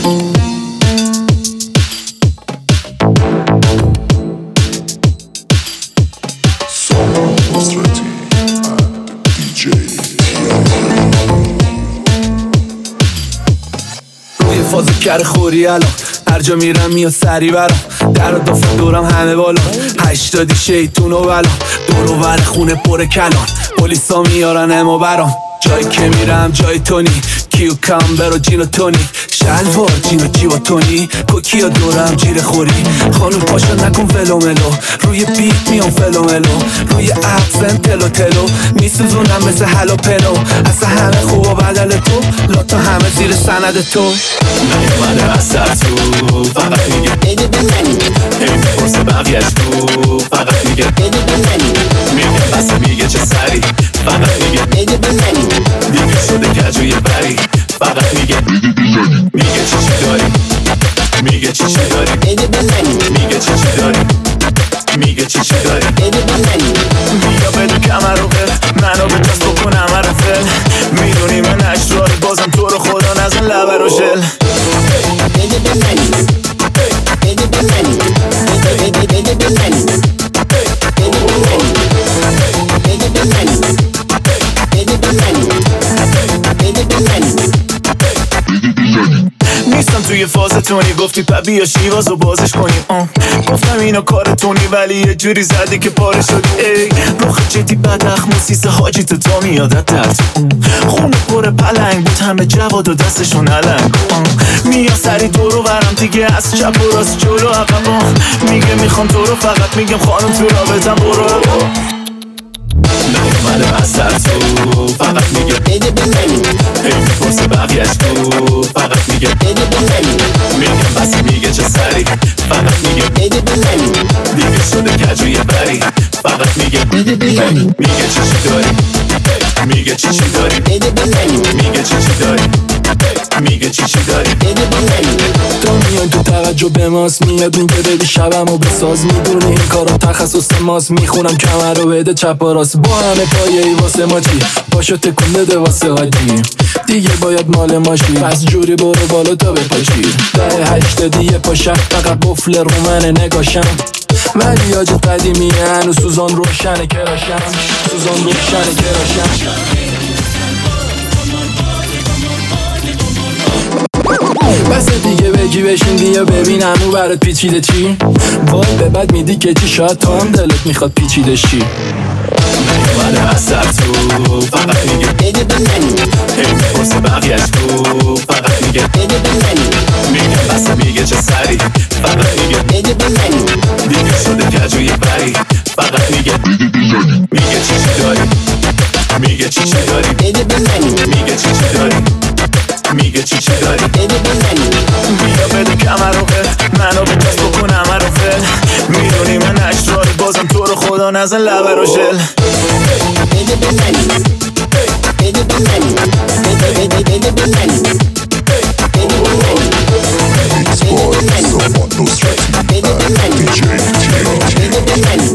فاز کر خوری الان هر جا میرم میاد سری برام در و دافت دورم همه بالا 80 شیطون و بلا دور و بر خونه پر کلان پلیسا میارن امو برام جایی که میرم جای تونی کیو کامبر و جین و تونیک شلوار جین و جیب و تونی کوکیا دورم جیر خوری خانوم پاشا نکن فلوملو روی بیت میام فلوملو روی اپزن تلو تلو میسوزونم مثل هلو پلو اصلا همه خوب و بدل تو لاتا همه زیر سند تو نیومده اثر تو فقط میگه بده به منی میپرسه بقیهش تو فقط میگه بده به منی میگه بس میگه چه سری فقط میگه بده به منی دیگه شده کجوی بری فقط میگه بده به منی میگه چی داری میگه چی داری بده به منی میگه چی داری میگه چی داری بده به منی بیا بدو کمر رو بل منو به دست بکن همه رو فل میدونی من اشرار بازم تو رو خدا نزن لبه رو ژل بده به منی بده به منی بده به منی بده به منی بده به منی بده به منی بده به منی نیستم توی فازتونی گفتی بیا شیوازو بازش کنیم گفتم اینا کارتونی ولی یه جوری زدی که پاره شدی ای روخ جدی بدخ موسیسه حاجی تا میادت درد خونه پر پلنگ بود همه جواد و دستشون علنگ میا سری دورو برم دیگه از چپ و راست جلو عقبا میگه میخوام تو رو فقط میگم خانم تو رابطم برو نیومده از سر تو فقط میگه بده به منی میپرسه بقیهش تو فقط میگه بده به منی میگم بس میگه چه سری فقط میگه بده به منی دیگه شده کجوی بری فقط میگه بده به منی میگه چی داری میگه چی داری بده به منی میگه چی داری میگه چی داری بده به منی تو میان تو توجه به ماست میاد میگه ببی شبمو بساز میدونی این کارا تخصص ماست میخونم کمر رو بده چپ و راست با همه پایه‌ای واسه ما چی پاشو تکون بده واسه عادی دیگه باید مال ماشی پس جوری برو بالا تا بپاشی ده 80 پاشم فقط قفل رو من نگاشم ولی آج قدیمی هنوز سوزان روشنه کراشم سوزان روشنه کراشم بس دیگه بگی بشین بیا ببینم او برات پیچیده چی وای به بد میدی که چی شاید تو هم دلت میخواد پیچیده شی نیومده از سر تو فقط میگه بده به منی میپرسه بقیهش تو فقط میگه بده به منی میگه بس میگه چه سری فقط میگه بده به منی دیگه شده کجوی بری فقط میگه بده به منی میگه چی داری میگه چی داری بده به منی میگه چی داری میگه چی داری بده به منی بیا بده کمر رو بل منو به دست بکن همه رو فل میدونی من اشرار بازم تو رو خدا نزن لبه رو ژل بده به منی بده به منی بده به منی بده به منی بده به منی بده به منی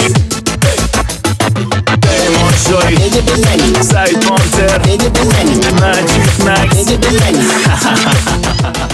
پیمان شایی بده به منی سعید مانتر بده به منی مجید مکس بده به منی